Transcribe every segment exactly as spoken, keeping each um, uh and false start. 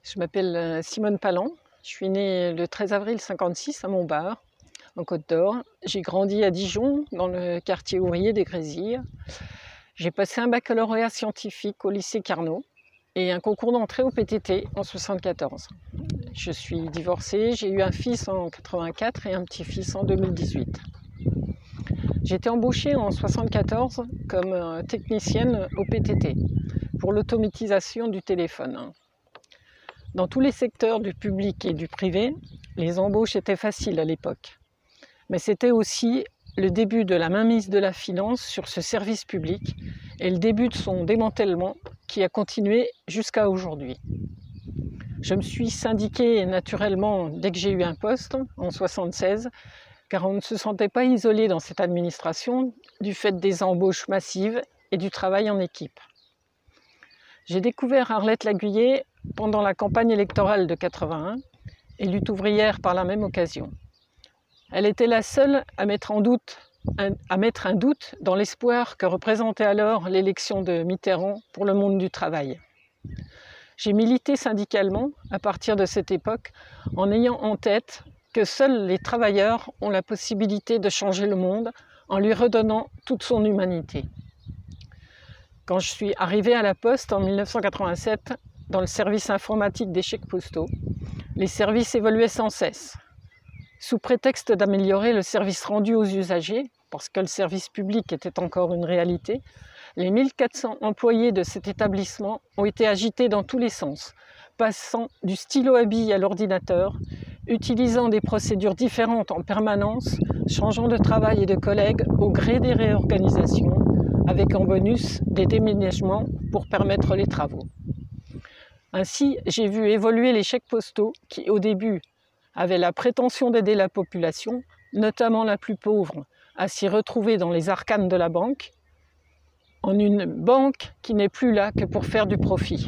Je m'appelle euh, Simone Palan, je suis née le treize avril cinquante-six à Montbard, en Côte d'Or. J'ai grandi à Dijon, dans le quartier ouvrier des Grésilles. J'ai passé un baccalauréat scientifique au lycée Carnot et un concours d'entrée au P T T en soixante-quatorze. Je suis divorcée, j'ai eu un fils en quatre-vingt-quatre et un petit-fils en deux mille dix-huit. J'ai été embauchée en soixante-quatorze comme technicienne au P T T pour l'automatisation du téléphone. Dans tous les secteurs du public et du privé, les embauches étaient faciles à l'époque. Mais c'était aussi le début de la mainmise de la finance sur ce service public et le début de son démantèlement qui a continué jusqu'à aujourd'hui. Je me suis syndiquée naturellement dès que j'ai eu un poste, en soixante-seize, car on ne se sentait pas isolé dans cette administration du fait des embauches massives et du travail en équipe. J'ai découvert Arlette Laguiller pendant la campagne électorale de quatre-vingt-un et lutte ouvrière par la même occasion. Elle était la seule à mettre, en doute, à mettre un doute dans l'espoir que représentait alors l'élection de Mitterrand pour le monde du travail. J'ai milité syndicalement à partir de cette époque en ayant en tête que seuls les travailleurs ont la possibilité de changer le monde en lui redonnant toute son humanité. Quand je suis arrivée à la Poste en mille neuf cent quatre-vingt-sept, dans le service informatique des chèques postaux, les services évoluaient sans cesse. Sous prétexte d'améliorer le service rendu aux usagers, parce que le service public était encore une réalité, les mille quatre cents employés de cet établissement ont été agités dans tous les sens, passant du stylo à bille à l'ordinateur, utilisant des procédures différentes en permanence, changeant de travail et de collègues au gré des réorganisations, avec en bonus des déménagements pour permettre les travaux. Ainsi, j'ai vu évoluer les chèques postaux qui, au début, avaient la prétention d'aider la population, notamment la plus pauvre, à s'y retrouver dans les arcanes de la banque, en une banque qui n'est plus là que pour faire du profit.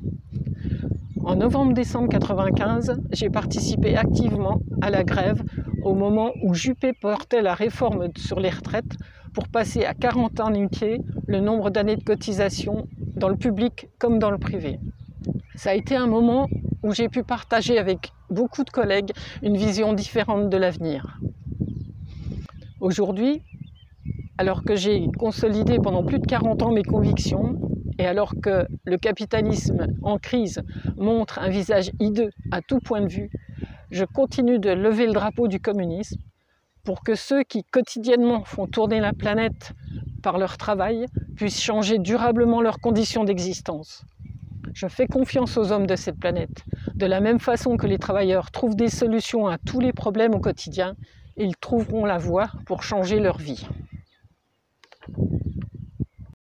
En novembre-décembre quatre-vingt-quinze, j'ai participé activement à la grève au moment où Juppé portait la réforme sur les retraites pour passer à quarante annuités le nombre d'années de cotisation dans le public comme dans le privé. Ça a été un moment où j'ai pu partager avec beaucoup de collègues une vision différente de l'avenir. Aujourd'hui, alors que j'ai consolidé pendant plus de quarante ans mes convictions, et alors que le capitalisme en crise montre un visage hideux à tout point de vue, je continue de lever le drapeau du communisme pour que ceux qui quotidiennement font tourner la planète par leur travail puissent changer durablement leurs conditions d'existence. Je fais confiance aux hommes de cette planète. De la même façon que les travailleurs trouvent des solutions à tous les problèmes au quotidien, ils trouveront la voie pour changer leur vie.